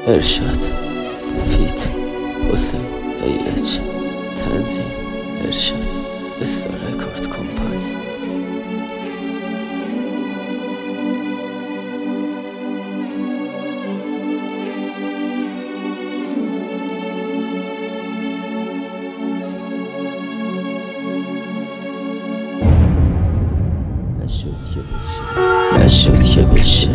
ارشاد فیت حسین ایچ تنظیم ارشاد استار رکورد کمپانی. نشد که بشه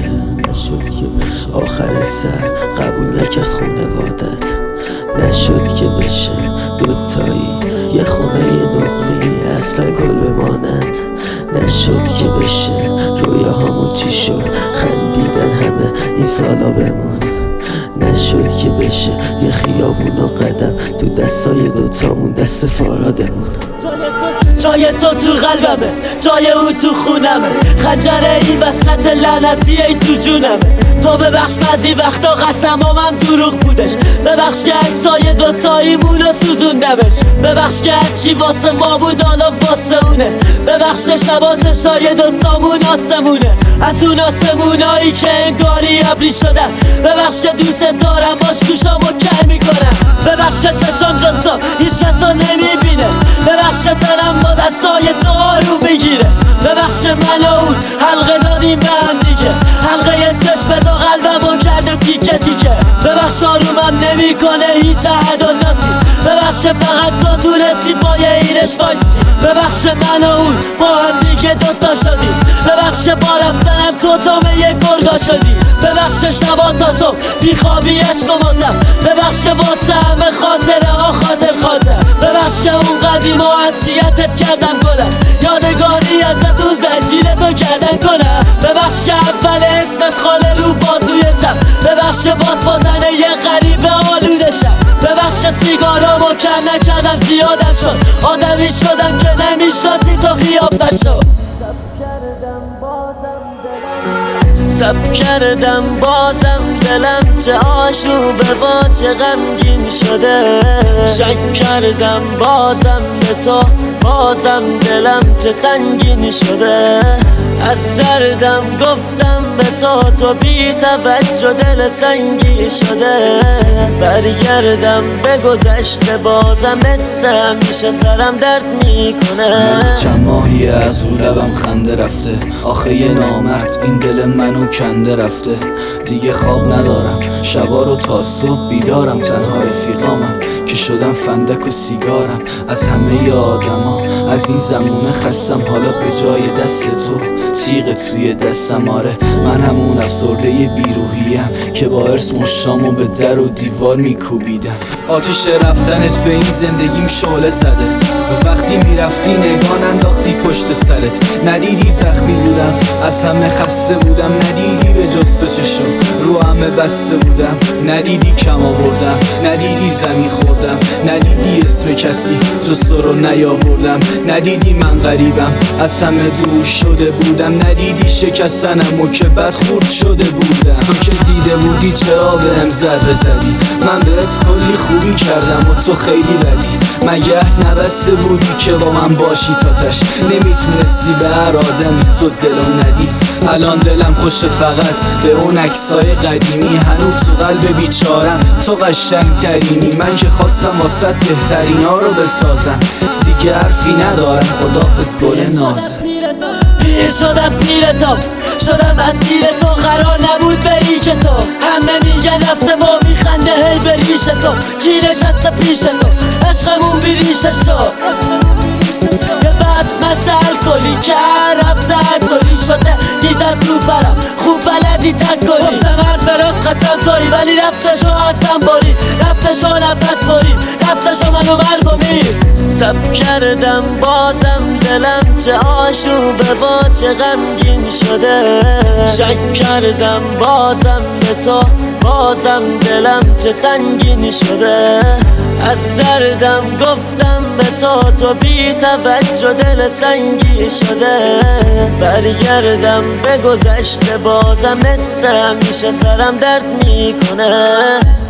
آخر سر قبول نکرد خونوادت. نشد که بشه دوتایی یه خونه نقلی اصلا کل بمانند. نشد که بشه رویاهامون چی شد خندیدن همه این سالا بمون. نشد که بشه یه خیابون و قدم تو دستای دوتامون دست فارادمون. جای تو تو قلبمه، جای او تو خونمه، خنجر این وصلت لعنتی ای تو جونمه. تو ببخش بعضی وقتا قسمامم دروغ بودش، ببخش که عکسای دوتاییمونو سوزوندمش، ببخش که هرچی واسه ما بود حالا واسه اونه، ببخش که شبا چشای دوتامون آسمونه، از اون آسمونایی که انگاری ابری شدن، ببخش که دوست دارم باش گوشامو کر میکنم، ببخش که چشام جسا هیچ کسا نمیبینه، ببخش که تنم با دستای تو آروم میگیره، ببخش که من و اون حلقه دادیم به هم دیگه، حلقه چشم تا قلبمو کرده تیکه تیکه، ببخش آرومم نمیکنه هیچ عهد و ناسی، ببخش که فقط تو تونستی پای اینش وایسی، ببخش که من و اون با هم دیگه دوتا شدیم، ببخش که با رفتنم تو یه گرگا شدی، ببخش که شبا تا صبح بیخوابی عشق و ماتم، ببخش که واسه همه خاطره ها خاطر، ببخش که اون قدیم و حسیتت کردم گلم، یادگاری ازت اون زنجیرتو کردن کنم، ببخش که اول اسمت خاله رو بازوی چپ، ببخش که باز با تنه یه غریبه آلوده شم، ببخش که سیگارامو کم نکردم زیادم شد، آدمی شدم که نمیشناسی تو قیافت شد. تب کردم بازم دلم چه آشوبه و چه غمگین شده، شک کردم بازم به تو بازم دلم چه سنگین شده، از دردم گفتم به تو بی توجه دل سنگی شده، برگردم به گذشته بازم مثل همیشه سرم درد میکنه. چند ماهی از رو لبم خنده رفته، آخه یه نامرد این دل منو کنده رفته، دیگه خواب ندارم شبا رو تا صبح بیدارم، تنها رفیقامم که شدم فندک و سیگارم، از همه آدما از این زمونه خستم، حالا به جای دست تو تیغ توی دستم. آره من همون افسرده بیروحیم که با ارث مشامو به در و دیوار میکوبیدم. آتیش رفتنت به این زندگیم شعله زده، وقتی میرفتی نگاه انداختی پشت سرت، ندیدی زخمی بودم از همه خسته بودم، ندیدی به جز تو چشم رو همه بسته بودم، ندیدی کم آوردم، ندیدی زمین خوردم، ندیدی اسم کسی جز تو رو نیاوردم، ندیدی من غریبم از همه دور شده بودم، ندیدی شکستنم و که بد خورد شده بودم. تو که دیده بودی چرا بهم ضربه زدی، من بهت کلی خوبی کردم و تو خیلی بدی، مگه نبسته بودی که با من باشی تا تش، نمیتونستی به هر آدمی تو دلو ندی. الان دلم خوشه فقط به اون عکسای قدیمی، هنوز تو قلب بیچارم تو قشنگ ترینی، من که خواستم واسط بهترین ها رو بسازم، دیگه حرفی ندارم خداحافظ گل ناز. پیر شدم پیرتم شدم اسیر تو، قرار نبود بری که تو همه میگن رفته با میخنده هی به ریش تو، کی نشسته پیش تو عشقمون بی ریشه شد، یه بعد مسئل کلی که رفته هر طوری شده گیزت رو برم خوب بلدی تک کنی، گفتم حرف راست قسم توی ولی رفته شو حسن باری، رفته شو نفس باری، رفته شو منو مرگ و میر. تب کردم بازم دلم چه آشوبه و چه غمگین شده، شک کردم بازم به تو بازم دلم چه سنگین شده، از دردم گفتم به تو بی توجه دل سنگی شده، برگردم به گذشته بازم مثل همیشه سرم درد میکنه.